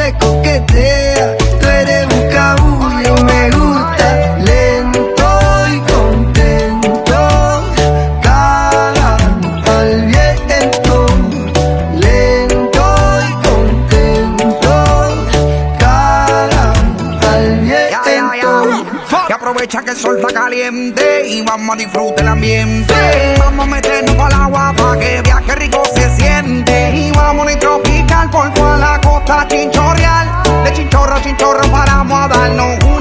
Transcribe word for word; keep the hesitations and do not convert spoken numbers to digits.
me coquetea, tú eres un cabullo, me gusta lento y contento, cara al viento, lento y contento, cara al viento. Que aprovecha que el sol está caliente y vamos a disfrutar el ambiente. Vamos a meternos al agua pa' que viaje rico se siente. Y vamos a tropical por toda la costa chinchorreal. De chinchorro a chinchorro paramos a darnos un